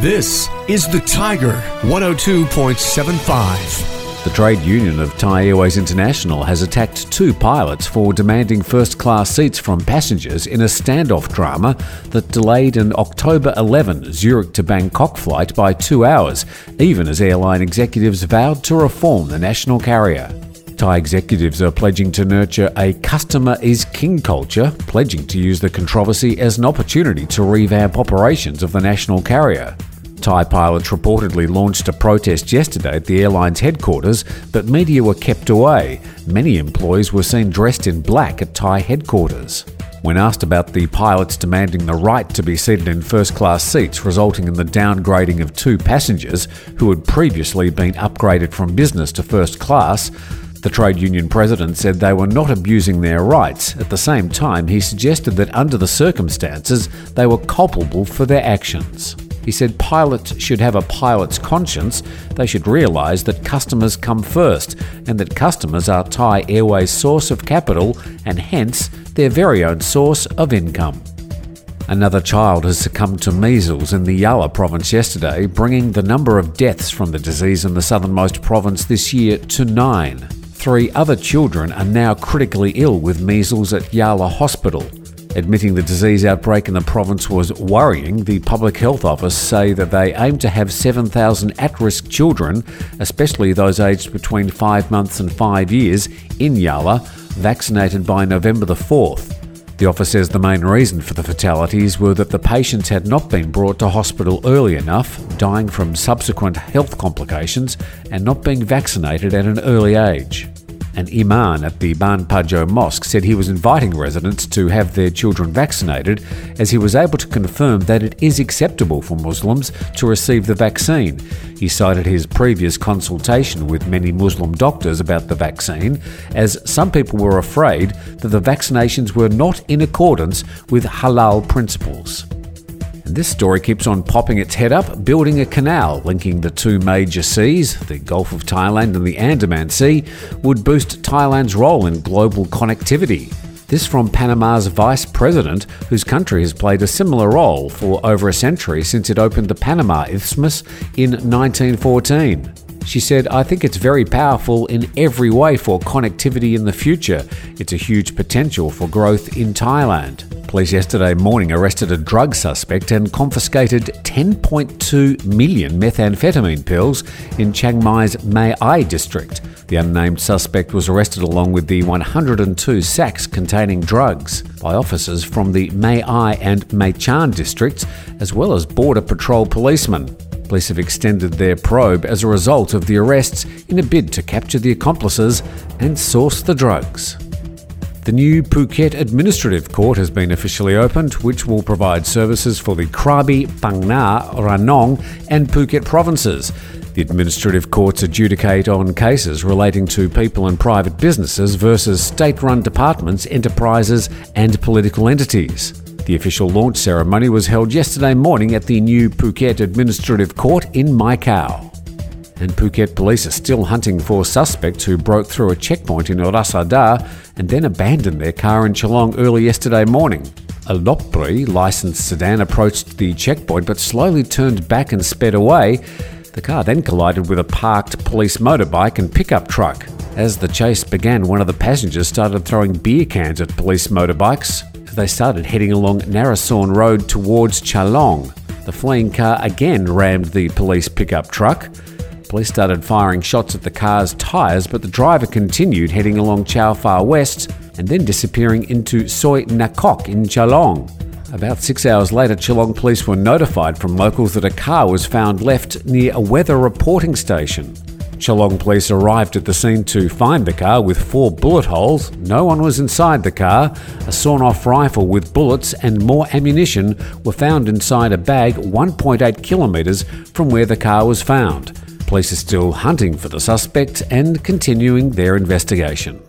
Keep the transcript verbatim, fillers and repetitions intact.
This is The Tiger one oh two point seven five. The trade union of Thai Airways International has attacked two pilots for demanding first-class seats from passengers in a standoff drama that delayed an October eleventh Zurich to Bangkok flight by two hours, even as airline executives vowed to reform the national carrier. Thai executives are pledging to nurture a customer is king culture, pledging to use the controversy as an opportunity to revamp operations of the national carrier. Thai pilots reportedly launched a protest yesterday at the airline's headquarters, but media were kept away. Many employees were seen dressed in black at Thai headquarters. When asked about the pilots demanding the right to be seated in first-class seats, resulting in the downgrading of two passengers who had previously been upgraded from business to first class, the trade union president said they were not abusing their rights. At the same time, he suggested that under the circumstances, they were culpable for their actions. He said pilots should have a pilot's conscience. They should realise that customers come first and that customers are Thai Airways' source of capital and hence their very own source of income. Another child has succumbed to measles in the Yala province yesterday, bringing the number of deaths from the disease in the southernmost province this year to nine. Three other children are now critically ill with measles at Yala Hospital. Admitting the disease outbreak in the province was worrying, the Public Health Office say that they aim to have seven thousand at-risk children, especially those aged between five months and five years, in Yala, vaccinated by November the fourth. The office says the main reason for the fatalities were that the patients had not been brought to hospital early enough, dying from subsequent health complications, and not being vaccinated at an early age. An imam at the Ban Pajo Mosque said he was inviting residents to have their children vaccinated, as he was able to confirm that it is acceptable for Muslims to receive the vaccine. He cited his previous consultation with many Muslim doctors about the vaccine, as some people were afraid that the vaccinations were not in accordance with halal principles. And this story keeps on popping its head up. Building a canal linking the two major seas, the Gulf of Thailand and the Andaman Sea, would boost Thailand's role in global connectivity. This from Panama's vice president, whose country has played a similar role for over a century since it opened the Panama Isthmus in nineteen fourteen. She said, "I think it's very powerful in every way for connectivity in the future. It's a huge potential for growth in Thailand." Police yesterday morning arrested a drug suspect and confiscated ten point two million methamphetamine pills in Chiang Mai's Mae Ai district. The unnamed suspect was arrested along with the one hundred two sacks containing drugs by officers from the Mae Ai and Mae Chan districts, as well as Border Patrol policemen. Police have extended their probe as a result of the arrests in a bid to capture the accomplices and source the drugs. The new Phuket Administrative Court has been officially opened, which will provide services for the Krabi, Phang Nga, Ranong and Phuket provinces. The administrative courts adjudicate on cases relating to people and private businesses versus state-run departments, enterprises and political entities. The official launch ceremony was held yesterday morning at the new Phuket Administrative Court in Mai Khao. And Phuket police are still hunting for suspects who broke through a checkpoint in Ratsadar and then abandoned their car in Geelong early yesterday morning. A Lopburi licensed sedan approached the checkpoint but slowly turned back and sped away. The car then collided with a parked police motorbike and pickup truck. As the chase began, one of the passengers started throwing beer cans at police motorbikes. They started heading along Narasorn Road towards Chalong. The fleeing car again rammed the police pickup truck. Police started firing shots at the car's tyres, but the driver continued heading along Chao Far West and then disappearing into Soi Nakok in Chalong. About six hours later, Geelong police were notified from locals that a car was found left near a weather reporting station. Geelong police arrived at the scene to find the car with four bullet holes. No one was inside the car. A sawn-off rifle with bullets and more ammunition were found inside a bag one point eight kilometres from where the car was found. Police are still hunting for the suspect and continuing their investigation.